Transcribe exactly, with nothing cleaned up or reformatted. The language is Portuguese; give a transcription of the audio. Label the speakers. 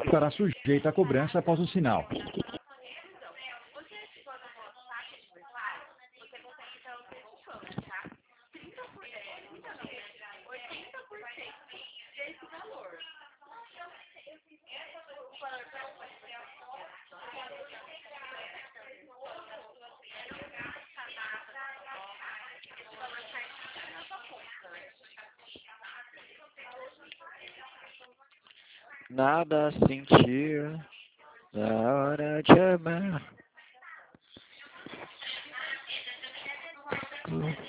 Speaker 1: estará sujeita à cobrança após o sinal.
Speaker 2: Nada a sentir na hora de amar.